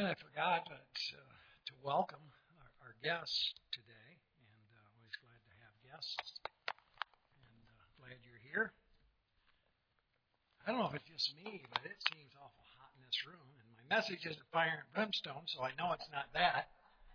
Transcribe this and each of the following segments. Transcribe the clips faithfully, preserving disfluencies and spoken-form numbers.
And I forgot to, to welcome our, our guests today, and uh, always glad to have guests, and uh, glad you're here. I don't know if it's just me, but it seems awful hot in this room, and my message isn't fire and brimstone, so I know it's not that.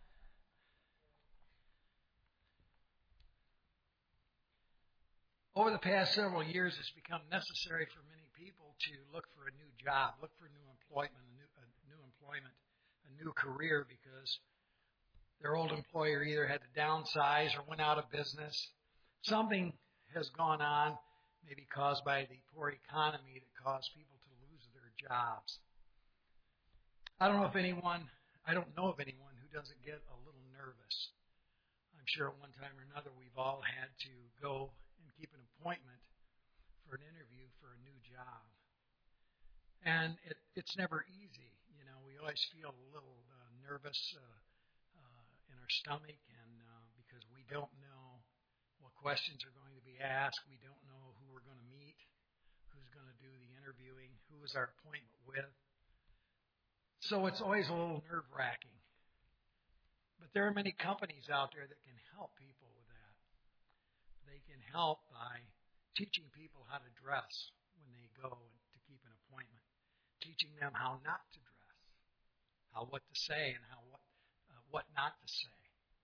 Over the past several years, it's become necessary for many people to look for a new job, look for new employment, a new, a new employment, a new career, because their old employer either had to downsize or went out of business. Something has gone on, maybe caused by the poor economy, that caused people to lose their jobs. I don't know if anyone, I don't know of anyone who doesn't get a little nervous. I'm sure at one time or another we've all had to go and keep an appointment for an interview for a new job. And it, it's never easy. You know, we always feel a little uh, nervous uh, uh, in our stomach, and uh, because we don't know what questions are going to be asked. We don't know who we're going to meet, who's going to do the interviewing, who is our appointment with. So it's always a little nerve-wracking. But there are many companies out there that can help people with that. They can help by teaching people how to dress when they go to keep an appointment, teaching them how not to dress, how what to say and how what uh, what not to say,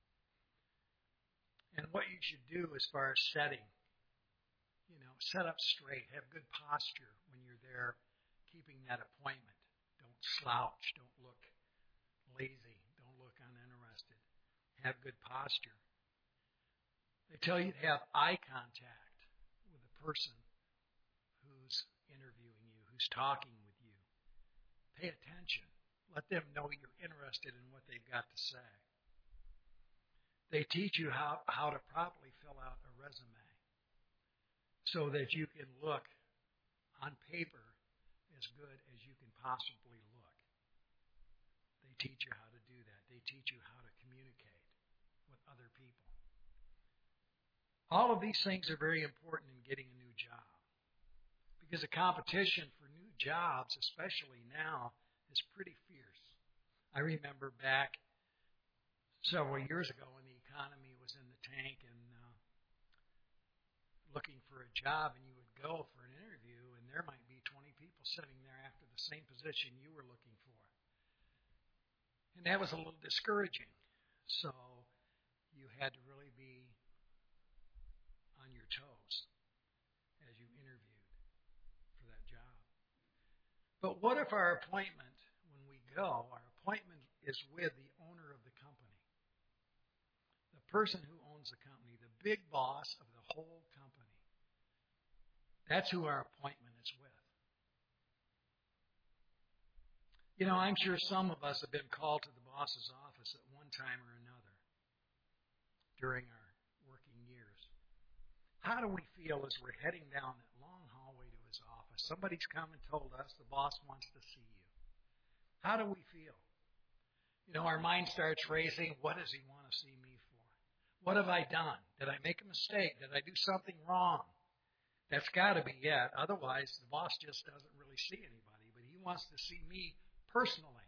and what you should do as far as setting. You know, set up straight, have good posture when you're there keeping that appointment. Don't slouch, don't look lazy, don't look uninterested. Have good posture. They tell you to have eye contact with the person who's interviewing you, who's talking with you. Pay attention. Let them know you're interested in what they've got to say. They teach you how, how to properly fill out a resume so that you can look on paper as good as you can possibly look. They teach you how to do that. They teach you how to communicate with other people. All of these things are very important in getting a new job, because the competition for new jobs, especially now, is pretty fierce. I remember back several years ago when the economy was in the tank and uh, looking for a job, and you would go for an interview, and there might be twenty people sitting there after the same position you were looking for. And that was a little discouraging. So you had to really be on your toes as you interviewed for that job. But what if our appointment, when we go, our appointment is with the owner of the company, the person who owns the company, the big boss of the whole company? That's who our appointment is with. You know, I'm sure some of us have been called to the boss's office at one time or another during our working years. How do we feel as we're heading down that long hallway to his office? Somebody's come and told us the boss wants to see you. How do we feel? You know, our mind starts racing. What does he want to see me for? What have I done? Did I make a mistake? Did I do something wrong? That's got to be it. Otherwise, the boss just doesn't really see anybody, but he wants to see me personally.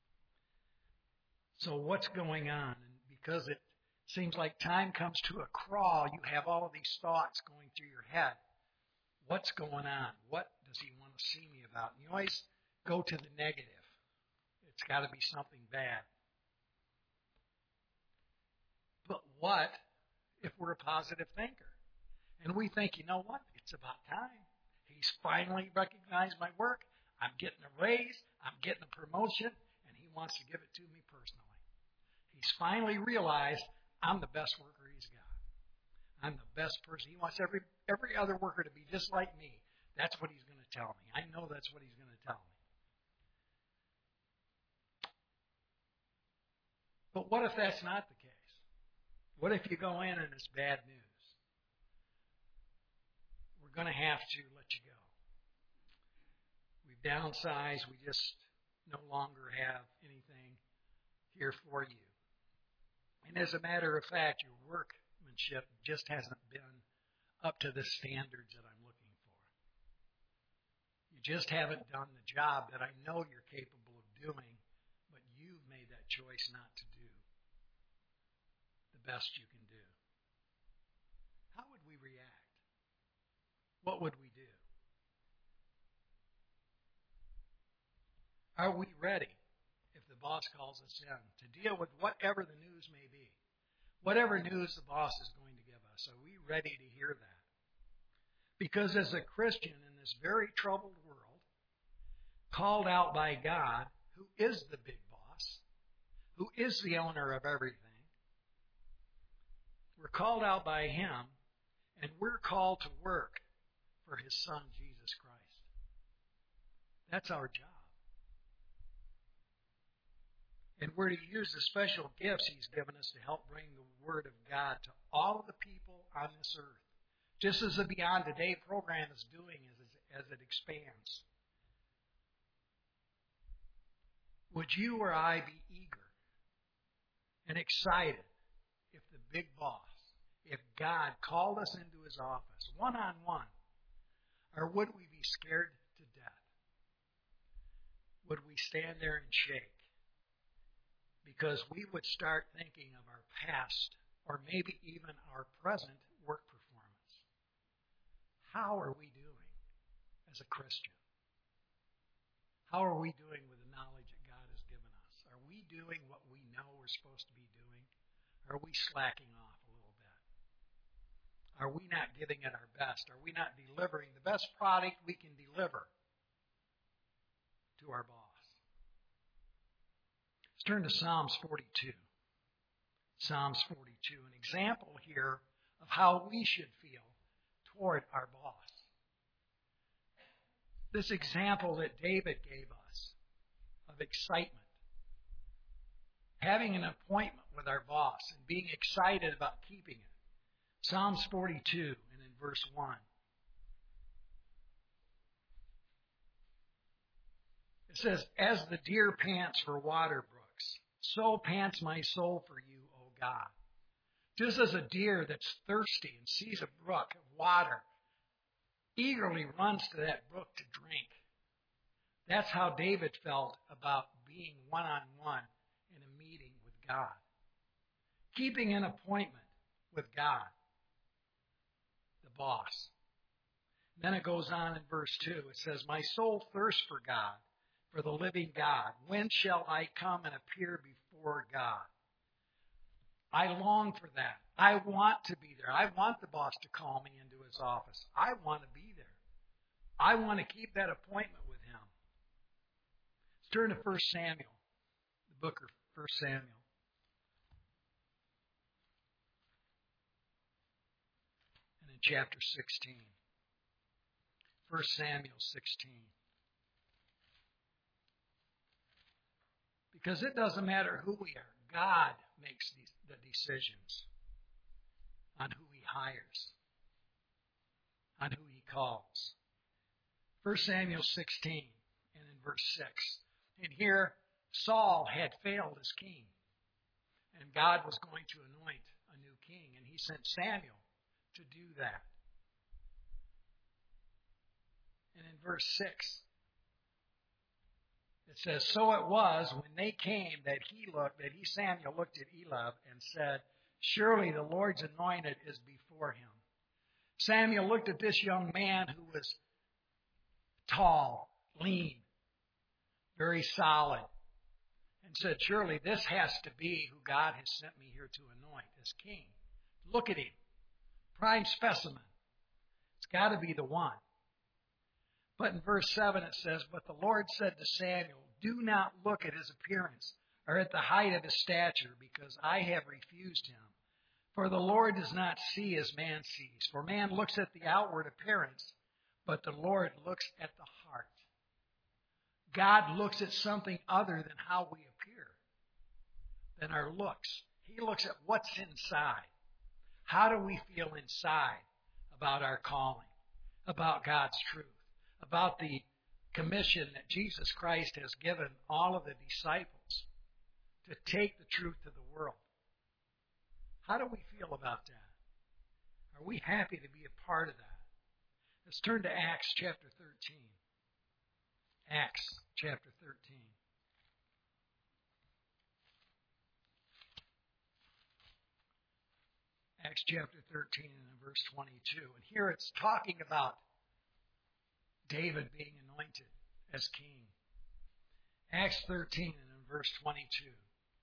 So what's going on? And because it seems like time comes to a crawl, you have all of these thoughts going through your head. What's going on? What does he want to see me about? And you always go to the negative. It's got to be something bad. But what if we're a positive thinker? And we think, you know what? It's about time. He's finally recognized my work. I'm getting a raise. I'm getting a promotion. And he wants to give it to me personally. He's finally realized I'm the best worker he's got. I'm the best person. He wants every every other worker to be just like me. That's what he's going to tell me. I know that's what he's going to tell me. But what if that's not the case? What if you go in and it's bad news? We're going to have to let you go. We've downsized. We just no longer have anything here for you. And as a matter of fact, your workmanship just hasn't been up to the standards that I'm looking for. You just haven't done the job that I know you're capable of doing, but you choice not to do the best you can do? How would we react? What would we do? Are we ready, if the boss calls us in, to deal with whatever the news may be? Whatever news the boss is going to give us, are we ready to hear that? Because as a Christian in this very troubled world, called out by God, who is the big boss, who is the owner of everything, we're called out by Him, and we're called to work for His Son, Jesus Christ. That's our job. And we're to use the special gifts He's given us to help bring the Word of God to all of the people on this earth, just as the Beyond Today program is doing as, as it expands. Would you or I be eager and excited if the big boss, if God called us into His office, one-on-one, or would we be scared to death? Would we stand there and shake? Because we would start thinking of our past, or maybe even our present work performance. How are we doing as a Christian? How are we doing with the knowledge that God has given us? Are we doing what we know we're supposed to be doing? Or are we slacking off a little bit? Are we not giving it our best? Are we not delivering the best product we can deliver to our boss? Let's turn to Psalms forty-two. Psalms forty-two, an example here of how we should feel toward our boss. This example that David gave us of excitement, having an appointment with our boss and being excited about keeping it. Psalms forty-two and in verse one. It says, "As the deer pants for water brooks, so pants my soul for you, O God." Just as a deer that's thirsty and sees a brook of water, eagerly runs to that brook to drink. That's how David felt about being one-on-one in a meeting with God. Keeping an appointment with God, the boss. Then it goes on in verse two. It says, "My soul thirsts for God, for the living God. When shall I come and appear before God?" I long for that. I want to be there. I want the boss to call me into his office. I want to be there. I want to keep that appointment with him. Let's turn to First Samuel, the book of First Samuel. And in chapter sixteen. First Samuel sixteen. Because it doesn't matter who we are. God makes these, the decisions on who He hires, on who He calls. First Samuel sixteen and in verse six. And here Saul had failed as king. And God was going to anoint a new king. And He sent Samuel to do that. And in verse six. It says, "So it was when they came that he looked, that he, Samuel, looked at Eliab and said, 'Surely the Lord's anointed is before him.' Samuel looked at this young man who was tall, lean, very solid, and said, 'Surely this has to be who God has sent me here to anoint as king. Look at him. Prime specimen. It's got to be the one.' But in verse seven it says, 'But the Lord said to Samuel, do not look at his appearance or at the height of his stature, because I have refused him. For the Lord does not see as man sees. For man looks at the outward appearance, but the Lord looks at the heart.'" God looks at something other than how we appear, than our looks. He looks at what's inside. How do we feel inside about our calling, about God's truth, about the commission that Jesus Christ has given all of the disciples to take the truth to the world? How do we feel about that? Are we happy to be a part of that? Let's turn to Acts chapter thirteen. Acts chapter thirteen. Acts chapter thirteen and verse twenty-two. And here it's talking about David being anointed as king. Acts thirteen and in verse twenty-two.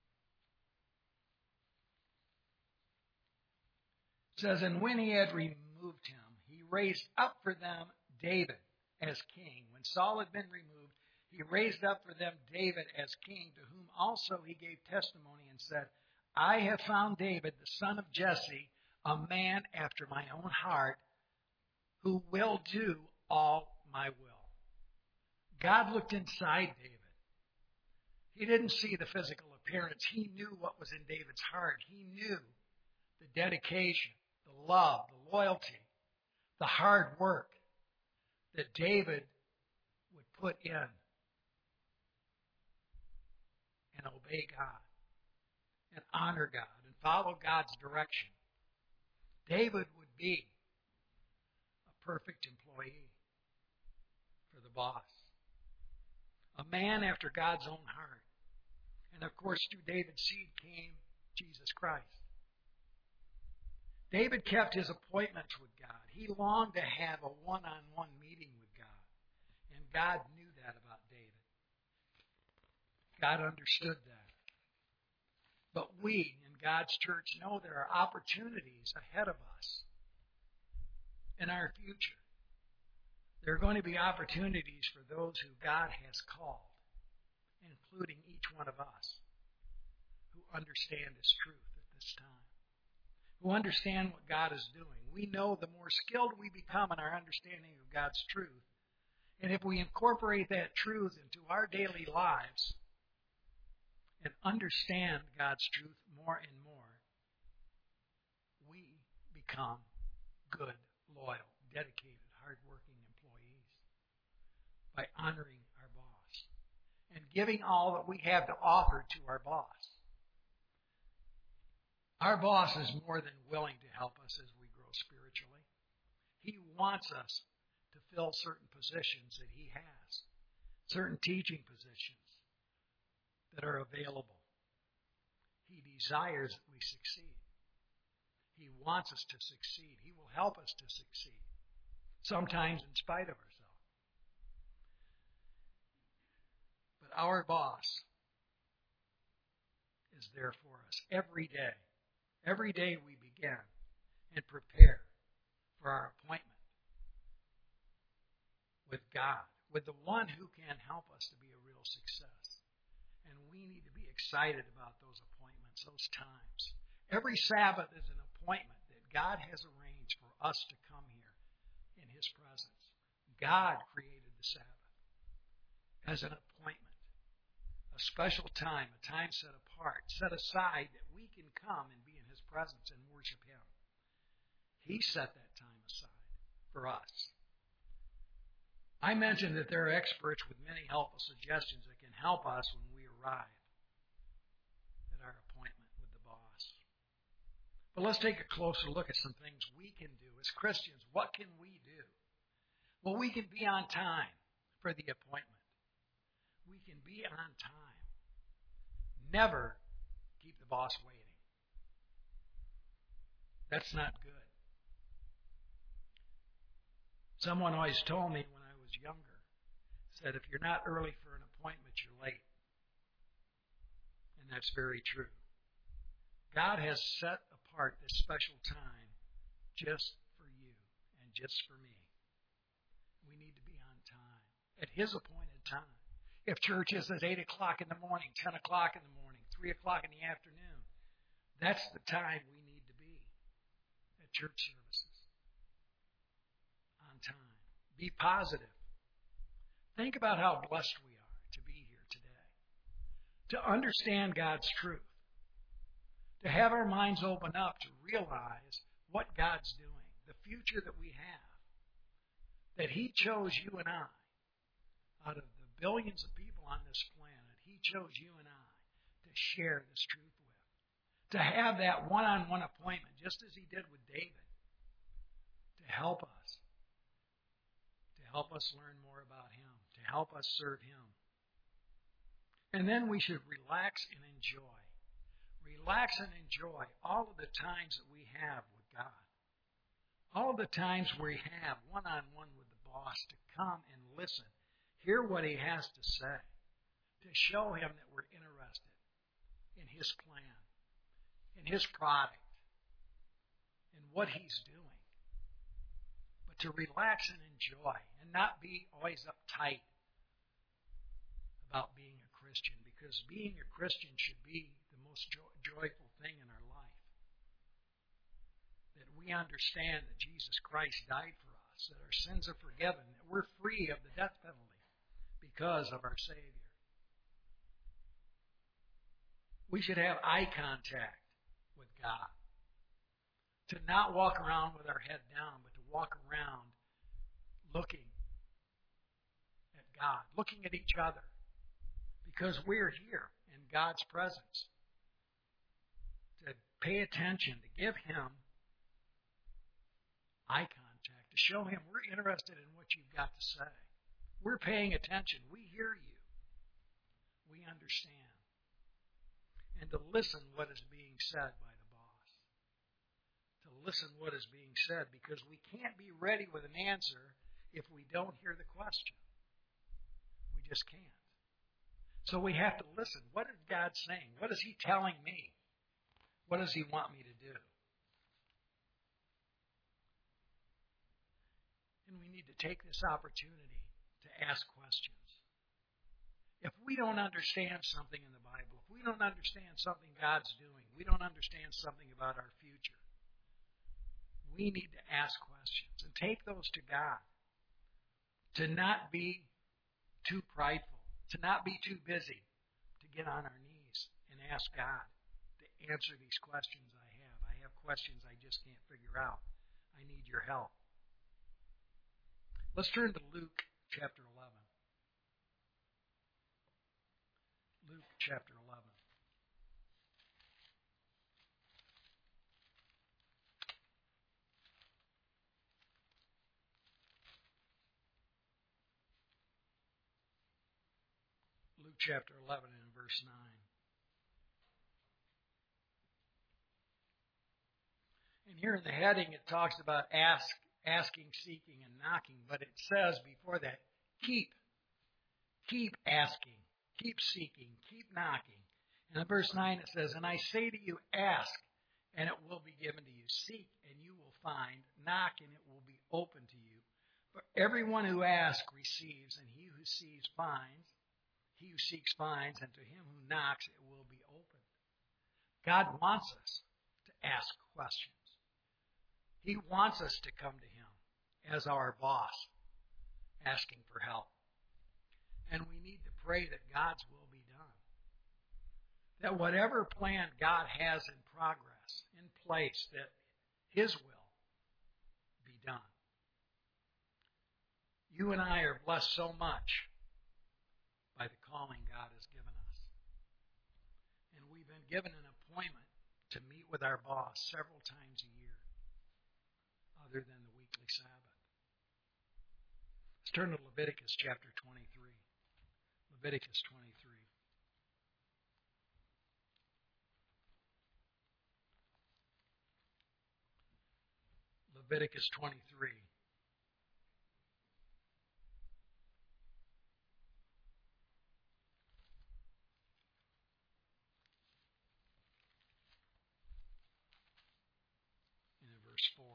It says, and when he had removed him, he raised up for them David as king. When Saul had been removed, he raised up for them David as king, to whom also he gave testimony and said, I have found David, the son of Jesse, a man after my own heart, who will do all my will. God looked inside David. He didn't see the physical appearance. He knew what was in David's heart. He knew the dedication, the love, the loyalty, the hard work that David would put in and obey God and honor God and follow God's direction. David would be a perfect employee for the boss. A man after God's own heart. And of course, through David's seed came Jesus Christ. David kept his appointments with God. He longed to have a one-on-one meeting with God. And God knew that about David. God understood that. But we in God's church know there are opportunities ahead of us in our future. There are going to be opportunities for those who God has called, including each one of us, who understand His truth at this time, who understand what God is doing. We know the more skilled we become in our understanding of God's truth, and if we incorporate that truth into our daily lives and understand God's truth more and more, we become good, loyal, dedicated, hardworking employees by honoring our boss and giving all that we have to offer to our boss. Our boss is more than willing to help us as we grow spiritually. He wants us to fill certain positions that He has, certain teaching positions that are available. He desires that we succeed. He wants us to succeed. He will help us to succeed, sometimes in spite of ourselves. But our boss is there for us every day. Every day we begin and prepare for our appointment with God, with the one who can help us to be a real success. And we need to be excited about those appointments, those times. Every Sabbath is an appointment that God has arranged for us to come here in His presence. God created the Sabbath as an appointment, a special time, a time set apart, set aside that we can come and be in His presence and worship Him. He set that time aside for us. I mentioned that there are experts with many helpful suggestions that can help us when we arrive at our appointment with the boss. But let's take a closer look at some things we can do as Christians. What can we do? Well, we can be on time for the appointment. We can be on time. Never keep the boss waiting. That's not good. Someone always told me when I was younger, said if you're not early for an appointment, you're late. And that's very true. God has set apart this special time just for you and just for me. We need to be on time, at His appointed time. If church is at eight o'clock in the morning, ten o'clock in the morning, three o'clock in the afternoon, that's the time we need to be at church services. On time. Be positive. Think about how blessed we are to be here today. To understand God's truth. To have our minds open up to realize what God's doing. The future that we have. That He chose you and I. Out of the billions of people on this planet, He chose you and I to share this truth with. To have that one-on-one appointment, just as He did with David. To help us. To help us learn more about Him. To help us serve Him. And then we should relax and enjoy. Relax and enjoy all of the times that we have God. All the times we have one-on-one with the boss to come and listen, hear what he has to say, to show him that we're interested in his plan, in his product, in what he's doing. But to relax and enjoy and not be always uptight about being a Christian, because being a Christian should be the most joy- joyful thing in our life. That we understand that Jesus Christ died for us, that our sins are forgiven, that we're free of the death penalty because of our Savior. We should have eye contact with God. To not walk around with our head down, but to walk around looking at God, looking at each other, because we're here in God's presence. To pay attention, to give Him eye contact, to show Him we're interested in what you've got to say. We're paying attention. We hear you. We understand. And to listen what is being said by the boss. To listen what is being said, because we can't be ready with an answer if we don't hear the question. We just can't. So we have to listen. What is God saying? What is He telling me? What does He want me to do? And we need to take this opportunity to ask questions. If we don't understand something in the Bible, if we don't understand something God's doing, we don't understand something about our future, we need to ask questions and take those to God. To not be too prideful, to not be too busy, to get on our knees and ask God to answer these questions I have. I have questions I just can't figure out. I need your help. Let's turn to Luke chapter eleven. Luke chapter eleven. Luke chapter eleven and verse nine. And here in the heading it talks about ask, asking, seeking, and knocking, but it says before that, keep. Keep asking. Keep seeking. Keep knocking. And in verse nine it says, and I say to you, ask, and it will be given to you. Seek, and you will find. Knock, and it will be open to you. For everyone who asks receives, and he who seeks finds. He who seeks finds, and to him who knocks it will be opened. God wants us to ask questions. He wants us to come to Him as our boss, asking for help. And we need to pray that God's will be done. That whatever plan God has in progress, in place, that His will be done. You and I are blessed so much by the calling God has given us. And we've been given an appointment to meet with our boss several times a year, other than the weekly Sabbath. Let's turn to Leviticus chapter twenty-three. Leviticus twenty-three. Leviticus twenty-three. And in verse four.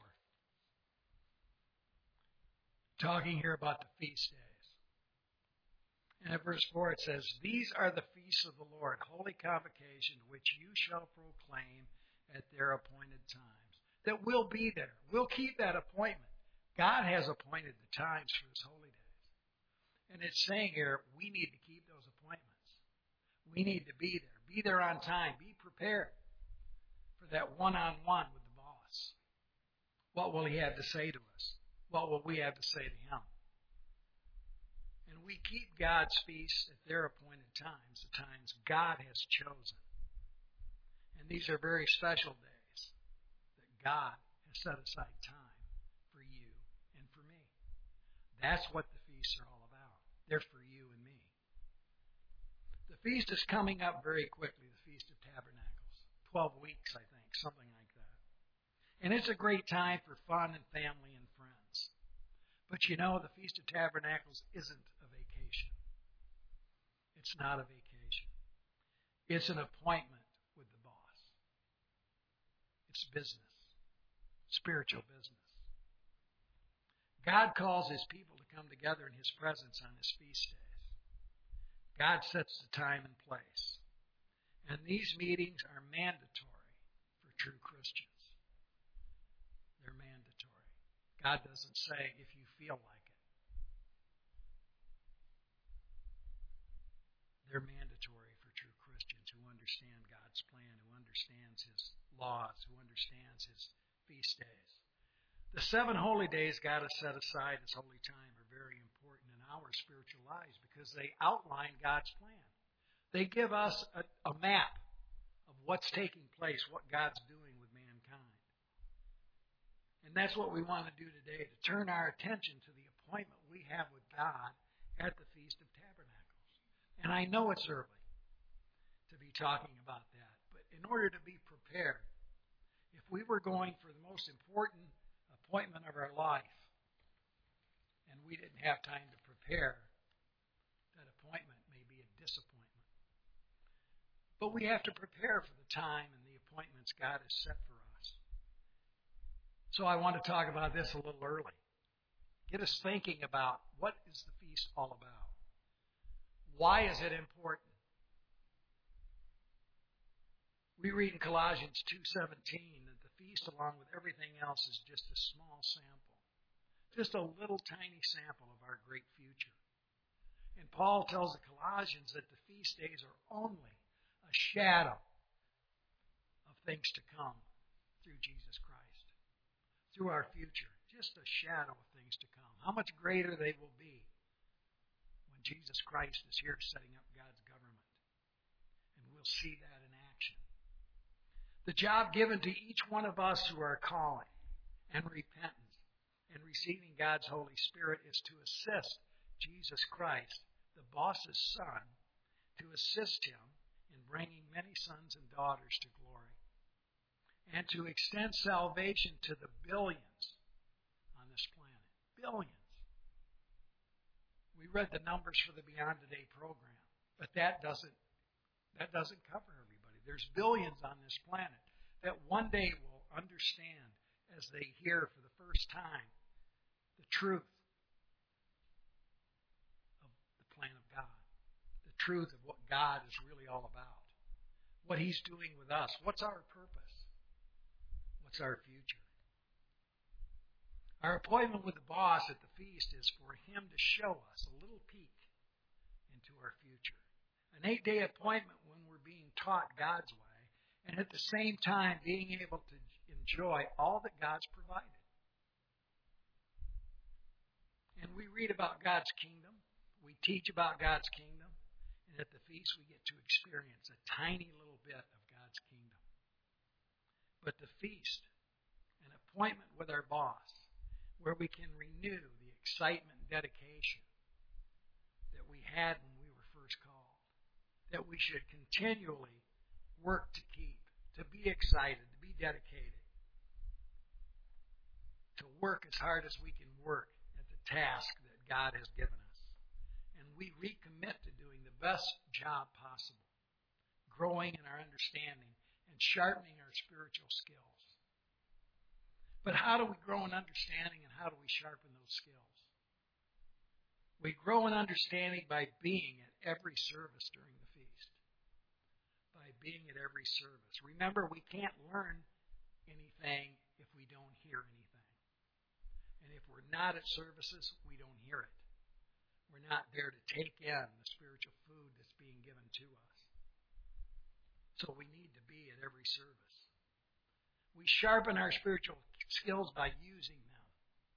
Talking here about the feast days. And in verse four it says, these are the feasts of the Lord, holy convocation, which you shall proclaim at their appointed times. That we'll be there. We'll keep that appointment. God has appointed the times for His holy days. And it's saying here, we need to keep those appointments. We need to be there. Be there on time. Be prepared for that one-on-one with the boss. What will He have to say to us? What will we have to say to Him? And we keep God's feasts at their appointed times, the times God has chosen. And these are very special days that God has set aside time for you and for me. That's what the feasts are all about. They're for you and me. The feast is coming up very quickly, the Feast of Tabernacles. Twelve weeks, I think, something like that. And it's a great time for fun and family and friends. But you know, the Feast of Tabernacles isn't a vacation. It's not a vacation. It's an appointment with the boss. It's business, spiritual business. God calls His people to come together in His presence on His feast days. God sets the time and place. And these meetings are mandatory for true Christians. They're mandatory. God doesn't say if you feel like it. They're mandatory for true Christians who understand God's plan, who understands His laws, who understands His feast days. The seven holy days God has set aside as holy time are very important in our spiritual lives because they outline God's plan. They give us a, a map of what's taking place, what God's doing with mankind. And that's what we want to do today, to turn our attention to the appointment we have with God at the Feast of Tabernacles. And I know it's early to be talking about that, but in order to be prepared, if we were going for the most important appointment of our life, and we didn't have time to prepare, that appointment may be a disappointment. But we have to prepare for the time and the appointments God has set for us. So I want to talk about this a little early. Get us thinking about what is the feast all about? Why is it important? We read in Colossians two seventeen that the feast, along with everything else, is just a small sample. Just a little tiny sample of our great future. And Paul tells the Colossians that the feast days are only a shadow of things to come through Jesus Christ. Through our future. Just a shadow of things to come. How much greater they will be when Jesus Christ is here setting up God's government. And we'll see that in action. The job given to each one of us who are calling and repentant and receiving God's Holy Spirit is to assist Jesus Christ, the boss's son, to assist him in bringing many sons and daughters to glory, and to extend salvation to the billions on this planet. Billions. We read the numbers for the Beyond Today program, but that doesn't that doesn't cover everybody. There's billions on this planet that one day will understand as they hear for the first time the truth of the plan of God, the truth of what God is really all about, what He's doing with us. What's our purpose? What's our future? Our appointment with the boss at the feast is for Him to show us a little peek into our future. An eight-day appointment when we're being taught God's way, and at the same time being able to enjoy all that God's provided. And we read about God's kingdom. We teach about God's kingdom. And at the feast we get to experience a tiny little bit of God's kingdom. But the feast, an appointment with our boss, where we can renew the excitement and dedication that we had when we were first called. That we should continually work to keep, to be excited, to be dedicated, to work as hard as we can work at the task that God has given us. And we recommit to doing the best job possible, growing in our understanding and sharpening our spiritual skills. But how do we grow in understanding and how do we sharpen those skills? We grow in understanding by being at every service during the feast. By being at every service. Remember, we can't learn anything if we don't hear anything. And if we're not at services, we don't hear it. We're not there to take in the spiritual food that's being given to us. So we need to be at every service. We sharpen our spiritual skills by using them.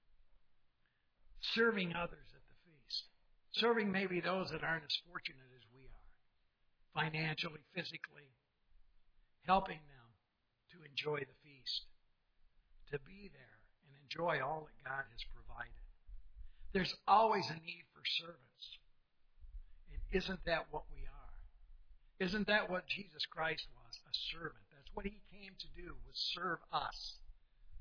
Serving others at the feast. Serving maybe those that aren't as fortunate as we are. Financially, physically. Helping them to enjoy the feast. To be there and enjoy all that God has provided. There's always a need for servants. And isn't that what we are? Isn't that what Jesus Christ was? A servant. That's what He came to do, was serve us.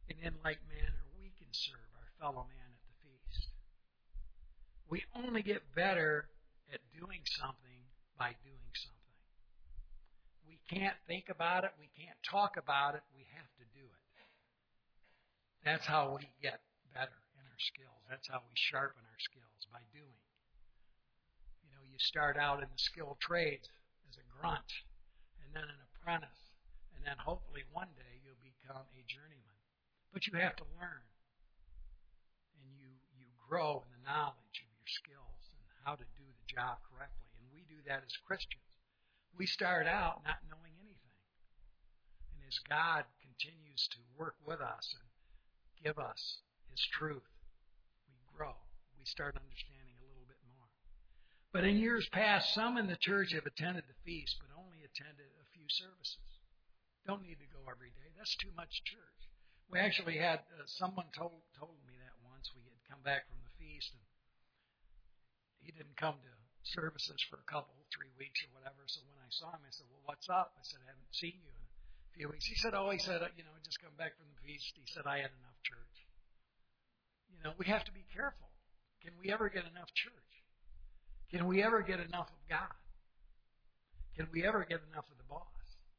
And in like manner, we can serve our fellow man at the feast. We only get better at doing something by doing something. We can't think about it. We can't talk about it. We have to do it. That's how we get better in our skills. That's how we sharpen our skills, by doing. You know, you start out in the skilled trades as a grunt, and then an apprentice, and then hopefully one day you'll become a journeyman. But you have to learn, and you, you grow in the knowledge of your skills and how to do the job correctly. And we do that as Christians. We start out not knowing anything. And as God continues to work with us and give us His truth, we grow. We start understanding a little bit more. But in years past, some in the church have attended the feast, but only attended a few services. Don't need to go every day. That's too much church. We actually had, uh, someone told told me that once. We had come back from the feast, and he didn't come to services for a couple, three weeks or whatever. So when I saw him, I said, well, what's up? I said, I haven't seen you in a few weeks. He said, oh, he said, you know, just come back from the feast. He said, I had enough church. You know, we have to be careful. Can we ever get enough church? Can we ever get enough of God? Can we ever get enough of the boss?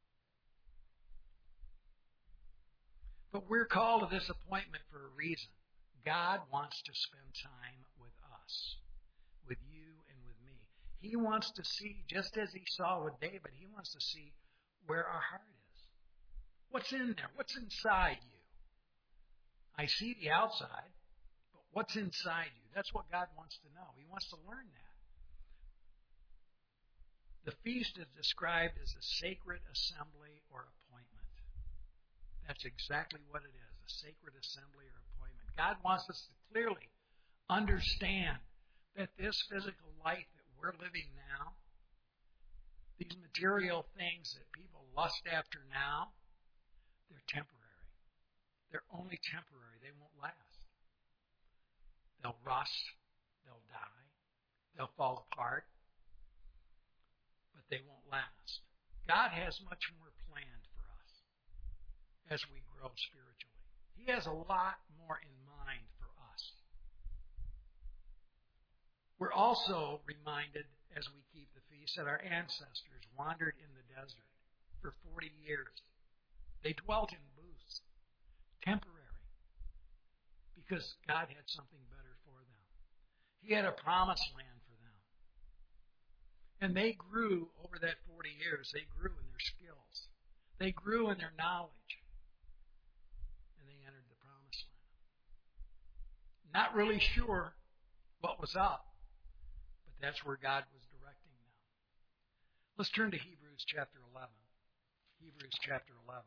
But we're called to this appointment for a reason. God wants to spend time with us, with you and with me. He wants to see, just as He saw with David, He wants to see where our heart is. What's in there? What's inside you? I see the outside, but what's inside you? That's what God wants to know. He wants to learn that. The feast is described as a sacred assembly or appointment. That's exactly what it is, a sacred assembly or appointment. God wants us to clearly understand that this physical life that we're living now, these material things that people lust after now, they're temporary. They're only temporary. They won't last. They'll rust. They'll die. They'll fall apart. But they won't last. God has much more planned for us as we grow spiritually. He has a lot more in mind for us. We're also reminded as we keep the feast that our ancestors wandered in the desert for forty years. They dwelt in booths, temporary, because God had something better for them. He had a promised land for them. And they grew over that forty years. They grew in their skills. They grew in their knowledge. Not really sure what was up, but that's where God was directing them. Let's turn to Hebrews chapter eleven. Hebrews chapter eleven.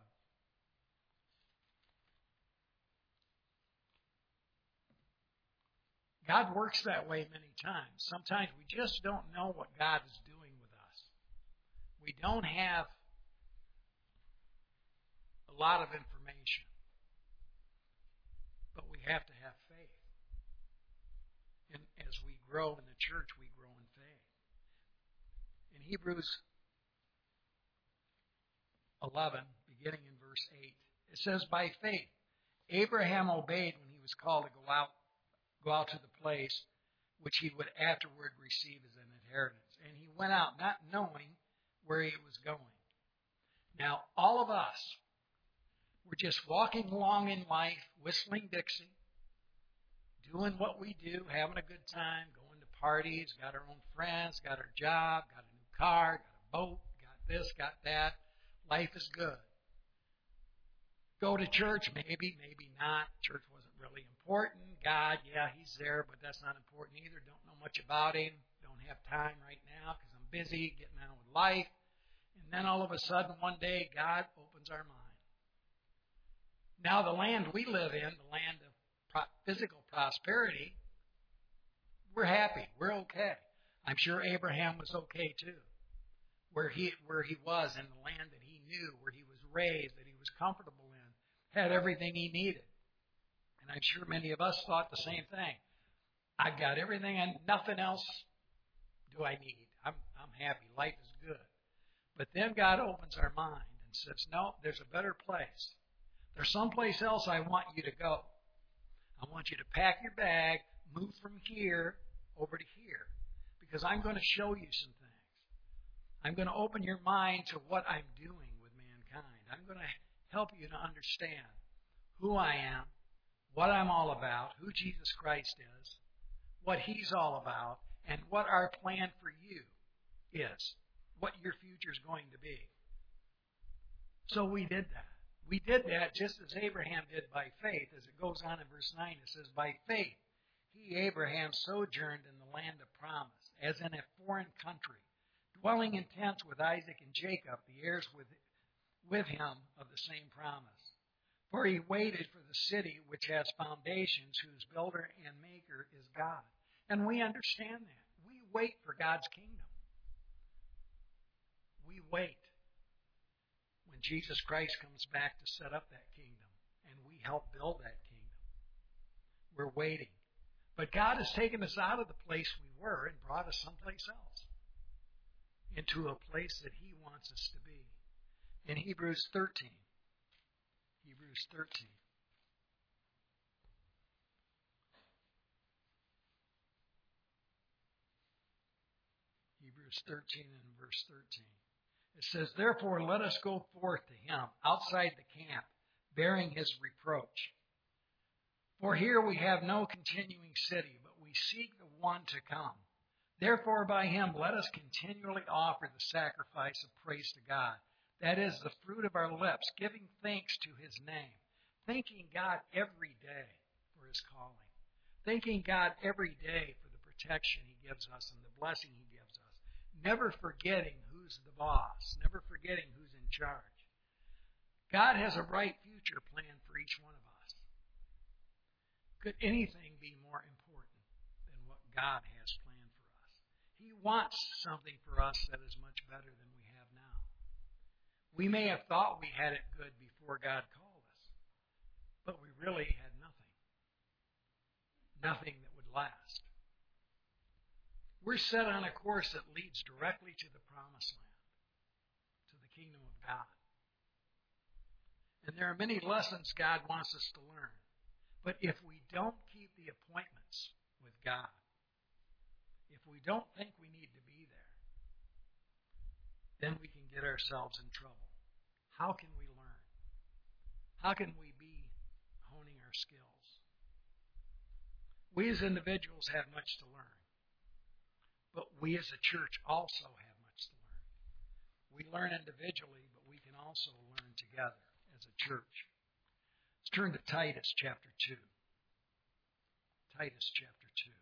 God works that way many times. Sometimes we just don't know what God is doing with us. We don't have a lot of information, but we have to have faith. And as we grow in the church, we grow in faith. In Hebrews eleven, beginning in verse eight, it says, by faith, Abraham obeyed when he was called to go out, go out to the place which he would afterward receive as an inheritance. And he went out not knowing where he was going. Now, all of us, we're just walking along in life, whistling Dixie, doing what we do, having a good time, going to parties, got our own friends, got our job, got a new car, got a boat, got this, got that. Life is good. Go to church, maybe, maybe not. Church wasn't really important. God, yeah, He's there, but that's not important either. Don't know much about Him. Don't have time right now because I'm busy getting on with life. And then all of a sudden, one day, God opens our mind. Now, the land we live in, the land of physical prosperity, we're happy. We're okay. I'm sure Abraham was okay too. Where he where he was in the land that he knew, where he was raised, that he was comfortable in, had everything he needed. And I'm sure many of us thought the same thing. I've got everything and nothing else do I need. I'm I'm happy. Life is good. But then God opens our mind and says, no, there's a better place. There's someplace else I want you to go. I want you to pack your bag, move from here over to here, because I'm going to show you some things. I'm going to open your mind to what I'm doing with mankind. I'm going to help you to understand who I am, what I'm all about, who Jesus Christ is, what He's all about, and what our plan for you is, what your future is going to be. So we did that. We did that just as Abraham did by faith. As it goes on in verse nine, it says, by faith he, Abraham, sojourned in the land of promise, as in a foreign country, dwelling in tents with Isaac and Jacob, the heirs with, with him of the same promise. For he waited for the city which has foundations, whose builder and maker is God. And we understand that. We wait for God's kingdom. We wait when Jesus Christ comes back to set up that kingdom, and we help build that kingdom. We're waiting. But God has taken us out of the place we were and brought us someplace else, into a place that He wants us to be. In Hebrews thirteen, Hebrews thirteen. Hebrews thirteen and verse thirteen. It says, therefore let us go forth to Him outside the camp, bearing His reproach. For here we have no continuing city, but we seek the one to come. Therefore by Him let us continually offer the sacrifice of praise to God. That is the fruit of our lips, giving thanks to His name. Thanking God every day for His calling. Thanking God every day for the protection He gives us and the blessing He gives us. Never forgetting who's the boss. Never forgetting who's in charge. God has a bright future planned for each one of us. Could anything be more important than what God has planned for us? He wants something for us that is much better than we have now. We may have thought we had it good before God called us, but we really had nothing. Nothing that would last. We're set on a course that leads directly to the promised land, to the kingdom of God. And there are many lessons God wants us to learn. But if we don't keep the appointments with God, if we don't think we need to be there, then we can get ourselves in trouble. How can we learn? How can we be honing our skills? We as individuals have much to learn, but we as a church also have much to learn. We learn individually, but we can also learn together as a church. Let's turn to Titus chapter two. Titus chapter two.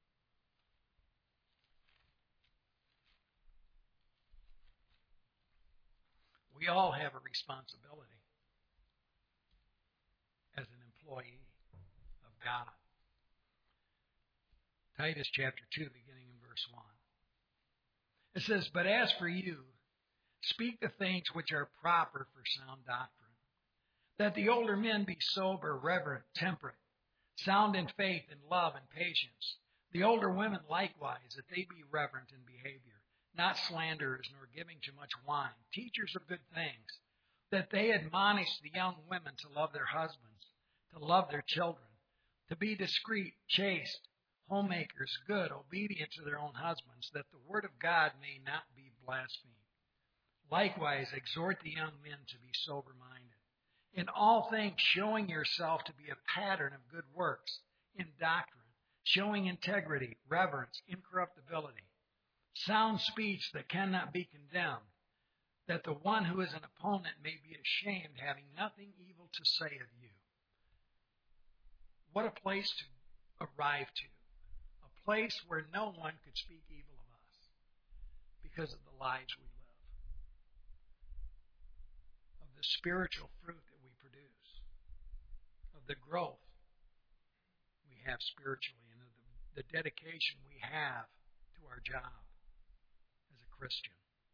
We all have a responsibility as an employee of God. Titus chapter two, beginning in verse one. It says, but as for you, speak the things which are proper for sound doctrine, that the older men be sober, reverent, temperate, sound in faith and love and patience. The older women likewise, that they be reverent in behavior, not slanderers, nor giving too much wine, teachers of good things, that they admonish the young women to love their husbands, to love their children, to be discreet, chaste, homemakers, good, obedient to their own husbands, that the word of God may not be blasphemed. Likewise, exhort the young men to be sober-minded. In all things, showing yourself to be a pattern of good works, in doctrine, showing integrity, reverence, incorruptibility, sound speech that cannot be condemned, that the one who is an opponent may be ashamed, having nothing evil to say of you. What a place to arrive to. A place where no one could speak evil of us because of the lives we live, of the spiritual fruit that we produce, of the growth we have spiritually, and of the, the dedication we have to our job as a Christian.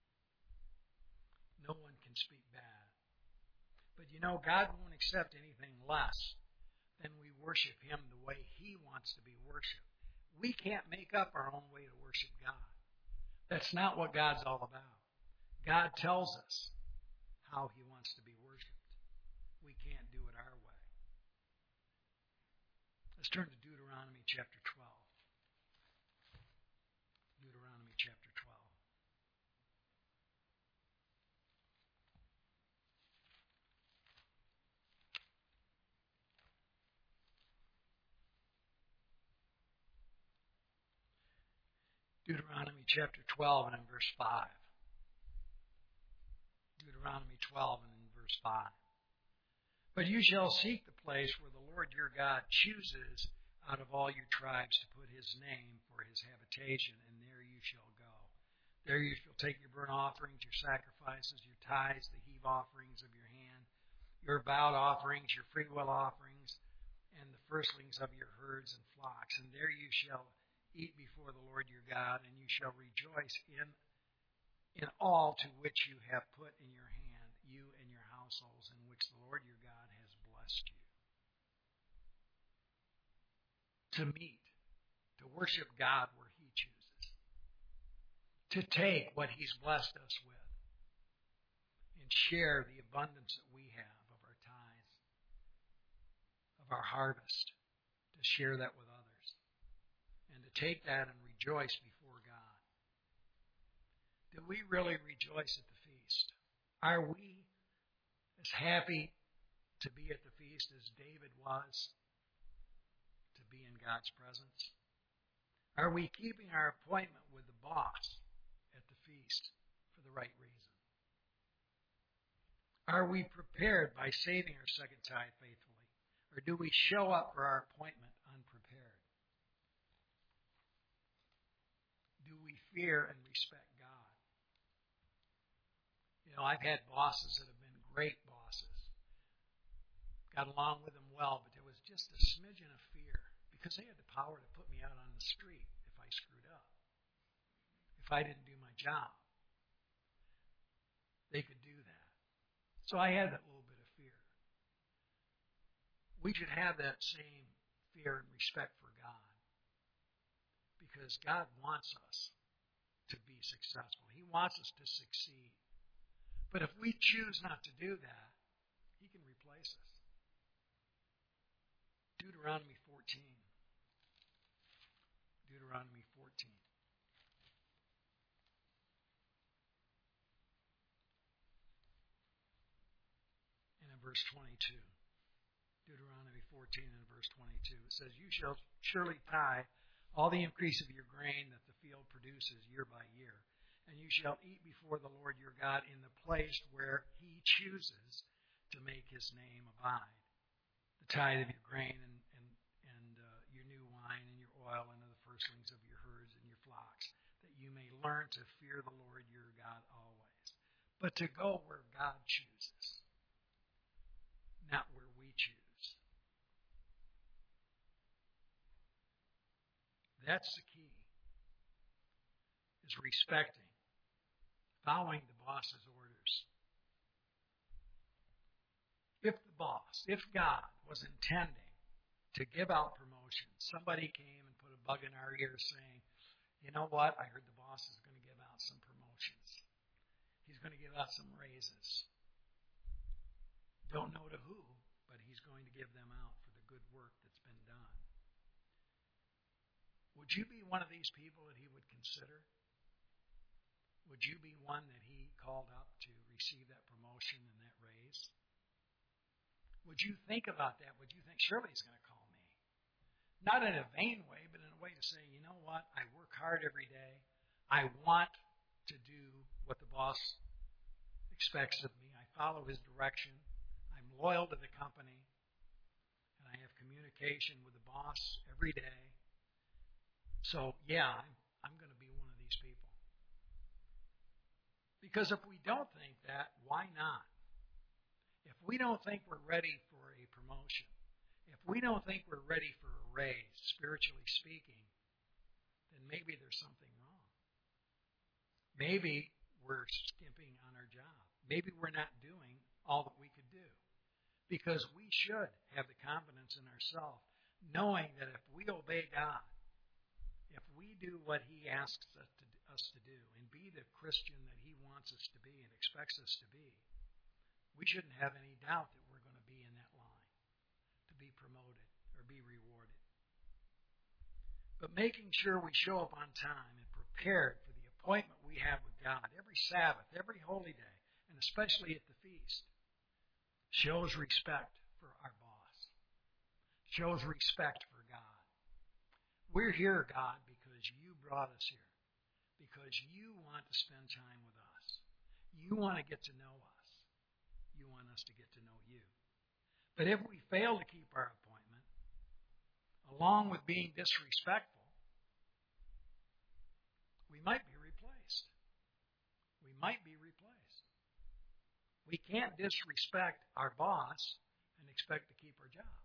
No one can speak bad. But you know, God won't accept anything less than we worship Him the way He wants to be worshipped. We can't make up our own way to worship God. That's not what God's all about. God tells us how He wants to be worshipped. We can't do it Let's turn to Deuteronomy chapter twelve. Deuteronomy chapter twelve. Deuteronomy chapter twelve and in verse five. Deuteronomy twelve and in verse five. But you shall seek the place where the Lord your God chooses out of all your tribes to put his name for his habitation, and there you shall go. There you shall take your burnt offerings, your sacrifices, your tithes, the heave offerings of your hand, your vowed offerings, your freewill offerings, and the firstlings of your herds and flocks. And there you shall eat before the Lord your God, and you shall rejoice in in all to which you have put in your hand, you and your households, in which the Lord your God has blessed you. To meet, to worship God where he chooses. To take what he's blessed us with and share the abundance that we have of our tithes, of our harvest, to share that with others. And to take that and rejoice before God. Do we really rejoice at the feast? Are we as happy to be at the feast as David was to be in God's presence? Are we keeping our appointment with the boss at the feast for the right reason? Are we prepared by saving our second tithe faithfully? Or do we show up for our appointment unprepared? Do we fear and respect God? You know, I've had bosses that have been great bosses. Got along with them well, but there was just a smidgen of fear because they had the power to put me out on the street if I screwed up. If I didn't do my job, they could do that. So I had that little bit of fear. We should have that same fear and respect for God because God wants us to be successful. He wants us to succeed. But if we choose not to do that, he can replace us. Deuteronomy fourteen. Deuteronomy fourteen. And in verse twenty-two. Deuteronomy fourteen and verse twenty-two. It says, you shall surely tithe all the increase of your grain that the field produces year by year. And you shall eat before the Lord your God in the place where he chooses to make his name abide. The tithe of your grain and, and, and uh, your new wine and your oil and of the firstlings of your herds and your flocks, that you may learn to fear the Lord your God always. But to go where God chooses, not where we choose. That's the key, is respecting. Following the boss's orders. If the boss, if God was intending to give out promotions, somebody came and put a bug in our ear saying, you know what, I heard the boss is going to give out some promotions. He's going to give out some raises. Don't know to who, but he's going to give them out for the good work that's been done. Would you be one of these people that he would consider? Would you be one that he called up to receive that promotion and that raise? Would you think about that? Would you think, surely he's going to call me? Not in a vain way, but in a way to say, you know what? I work hard every day. I want to do what the boss expects of me. I follow his direction. I'm loyal to the company. And I have communication with the boss every day. So, yeah, I'm, I'm going to be one of these people. Because if we don't think that, why not? If we don't think we're ready for a promotion, if we don't think we're ready for a raise, spiritually speaking, then maybe there's something wrong. Maybe we're skimping on our job. Maybe we're not doing all that we could do. Because we should have the confidence in ourselves, knowing that if we obey God, if we do what he asks us to, us to do and be the Christian that he wants us to be and expects us to be, we shouldn't have any doubt that we're going to be in that line to be promoted or be rewarded. But making sure we show up on time and prepared for the appointment we have with God every Sabbath, every holy day, and especially at the feast, shows respect for our boss, shows respect for God. We're here, God, because you brought us here, because you want to spend time with us. You want to get to know us. You want us to get to know you. But if we fail to keep our appointment, along with being disrespectful, we might be replaced. We might be replaced. We can't disrespect our boss and expect to keep our job.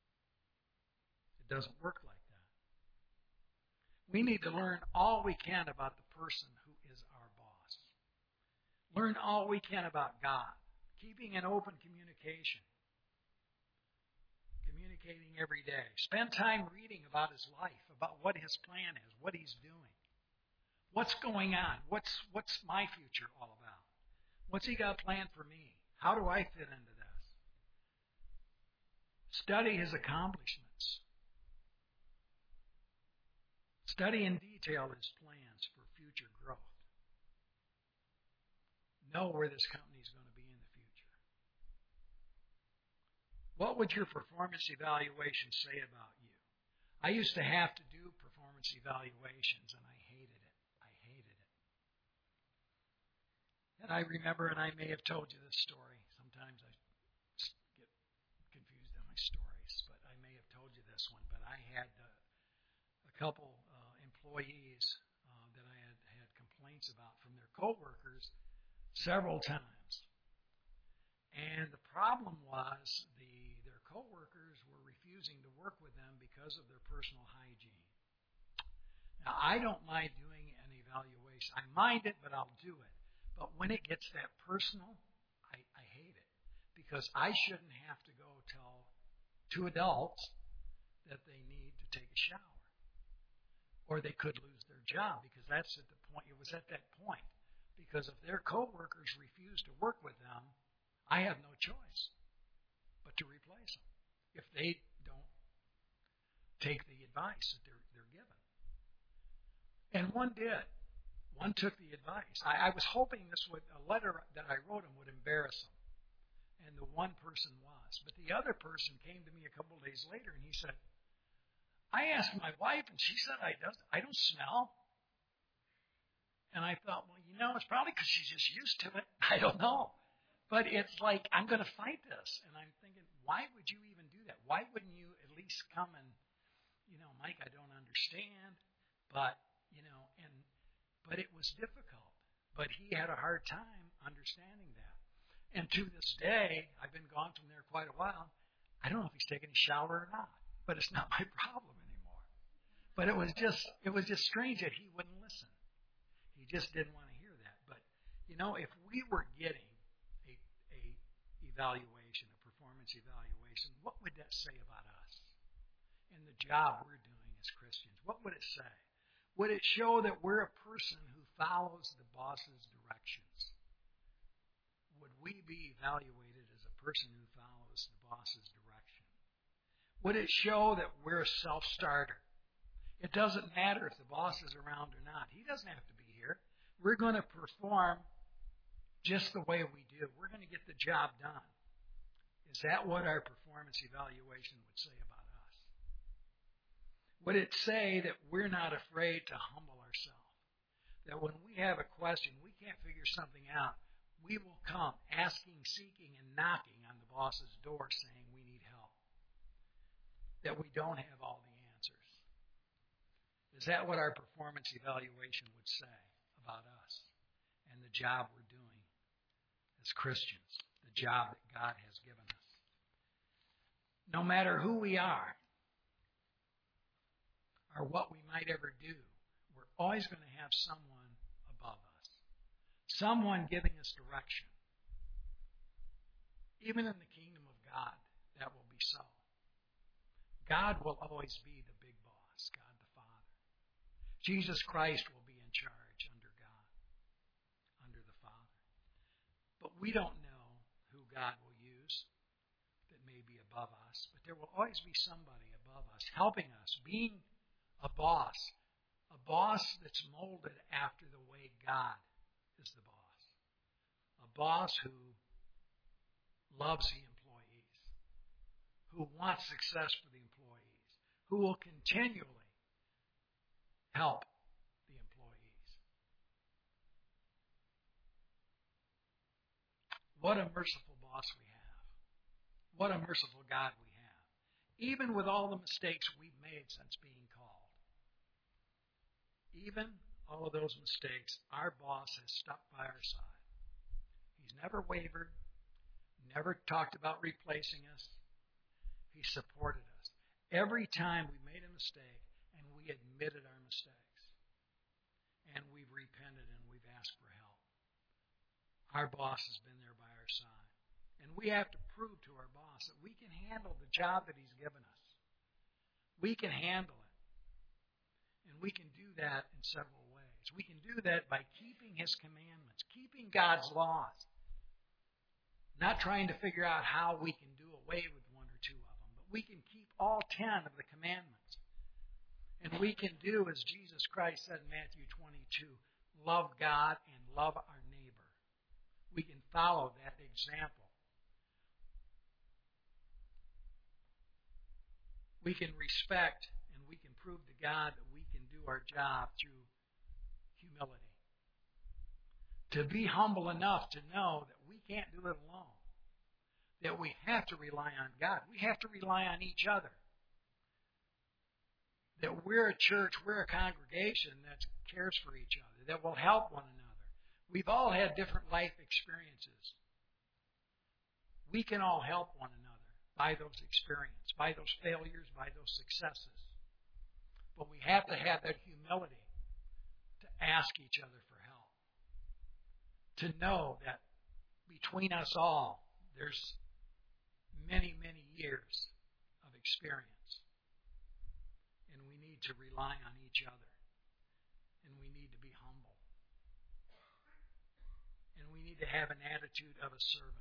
It doesn't work like that. We need to learn all we can about the person who is our boss. Learn all we can about God, keeping an open communication. Communicating every day. Spend time reading about his life, about what his plan is, what he's doing. What's going on? What's what's my future all about? What's he got planned for me? How do I fit into this? Study his accomplishments. Study in detail his plans for future growth. Know where this company is going to be in the future. What would your performance evaluation say about you? I used to have to do performance evaluations, and I hated it. I hated it. And I remember, and I may have told you this story. Sometimes I get confused on my stories, but I may have told you this one. But I had uh, a couple uh, employees uh, that I had had complaints about from their coworkers several times. And the problem was the their coworkers were refusing to work with them because of their personal hygiene. Now, I don't mind doing an evaluation. I mind it, but I'll do it. But when it gets that personal, I, I hate it. Because I shouldn't have to go tell two adults that they need to take a shower. Or they could lose their job, because that's at the point, it was at that point. Because if their coworkers refuse to work with them, I have no choice but to replace them if they don't take the advice that they're, they're given. And one did. One took the advice. I, I was hoping this would, a letter that I wrote him would embarrass him. And the one person was. But the other person came to me a couple of days later and he said, I asked my wife and she said I, does, I don't smell. And I thought, well, you know, it's probably because she's just used to it. I don't know. But it's like, I'm going to fight this. And I'm thinking, why would you even do that? Why wouldn't you at least come and, you know, Mike, I don't understand. But, you know, and but it was difficult. But he had a hard time understanding that. And to this day, I've been gone from there quite a while. I don't know if he's taking a shower or not. But it's not my problem anymore. But it was just, it was just strange that he wouldn't listen. He just didn't want to hear that. But, you know, if we were getting evaluation, a performance evaluation, what would that say about us and the job we're doing as Christians? What would it say? Would it show that we're a person who follows the boss's directions? Would we be evaluated as a person who follows the boss's direction? Would it show that we're a self-starter? It doesn't matter if the boss is around or not. He doesn't have to be here. We're going to perform just the way we do. We're going to get the job done. Is that what our performance evaluation would say about us? Would it say that we're not afraid to humble ourselves? That when we have a question, we can't figure something out, we will come asking, seeking, and knocking on the boss's door saying we need help. That we don't have all the answers. Is that what our performance evaluation would say about us and the job we're doing as Christians, the job that God has given us? No matter who we are or what we might ever do, we're always going to have someone above us, someone giving us direction. Even in the kingdom of God, that will be so. God will always be the big boss, God the Father. Jesus Christ will be in charge under God, under the Father. But we don't know who God will use that may be above us. But there will always be somebody above us, helping us, being A boss. A boss that's molded after the way God is the boss. A boss who loves the employees, who wants success for the employees, who will continually help the employees. What a merciful boss we have. What a merciful God we have. Even with all the mistakes we've made since being called. Even all of those mistakes, our boss has stuck by our side. He's never wavered, never talked about replacing us. He supported us. Every time we made a mistake and we admitted our mistakes and we've repented and we've asked for help, our boss has been there by our side. And we have to prove to our boss that we can handle the job that he's given us. We can handle it. And we can do that in several ways. We can do that by keeping his commandments, keeping God's laws, not trying to figure out how we can do away with one or two of them, but we can keep all ten of the commandments. And we can do, as Jesus Christ said in Matthew twenty-two, love God and love our neighbor. We can follow that example. We can respect and we can prove to God that we can do our job through humility. To be humble enough to know that we can't do it alone. That we have to rely on God. We have to rely on each other. That we're a church, we're a congregation that cares for each other, that will help one another. We've all had different life experiences. We can all help one another by those experiences, by those failures, by those successes. But we have to have that humility to ask each other for help. To know that between us all, there's many, many years of experience. And we need to rely on each other. And we need to be humble. And we need to have an attitude of a servant.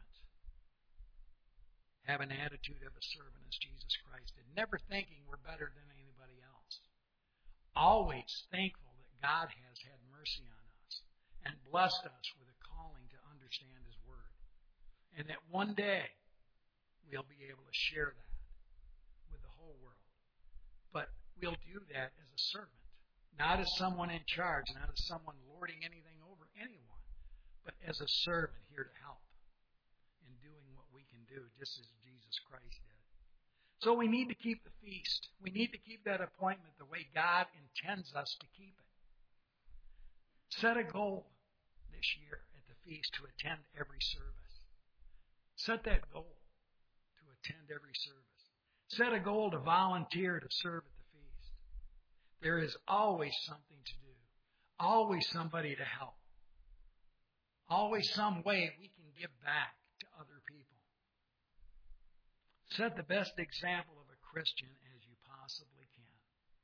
Have an attitude of a servant as Jesus Christ did. Never thinking we're better than anybody else. Always thankful that God has had mercy on us and blessed us with a calling to understand His Word. And that one day we'll be able to share that with the whole world. But we'll do that as a servant. Not as someone in charge, not as someone lording anything over anyone, but as a servant here to help in doing what we can do, just as Jesus Christ did. So we need to keep the feast. We need to keep that appointment the way God intends us to keep it. Set a goal this year at the feast to attend every service. Set that goal to attend every service. Set a goal to volunteer to serve at the feast. There is always something to do. Always somebody to help. Always some way we can give back to other people. Set the best example of a Christian as you possibly can.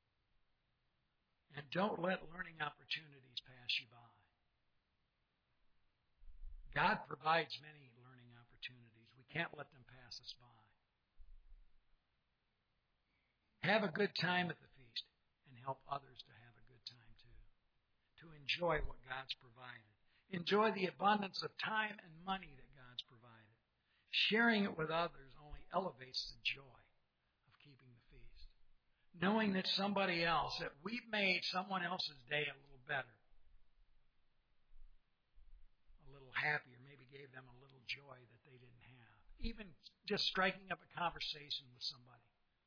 And don't let learning opportunities pass you by. God provides many learning opportunities. We can't let them pass us by. Have a good time at the feast and help others to have a good time too. To enjoy what God's provided. Enjoy the abundance of time and money that God's provided. Sharing it with others only elevates the joy of keeping the feast. Knowing that somebody else, that we've made someone else's day a little better, a little happier, maybe gave them a little joy that they didn't have. Even just striking up a conversation with somebody.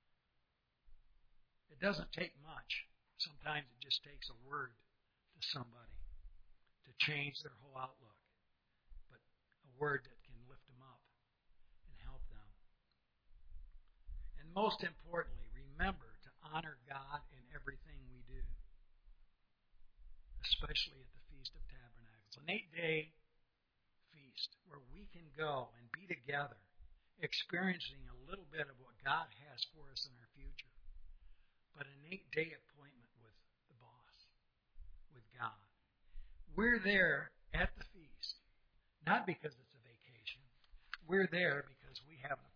It doesn't take much. Sometimes it just takes a word to somebody to change their whole outlook. But a word that can lift them up and help them. And most importantly, remember to honor God in everything we do. Especially at the Feast of Tabernacles. An eight-day feast where we can go and be together, experiencing a little bit of what God has for us in our future. But an eight-day appointment with the boss, with God. We're there at the feast, not because it's a vacation. We're there because we have an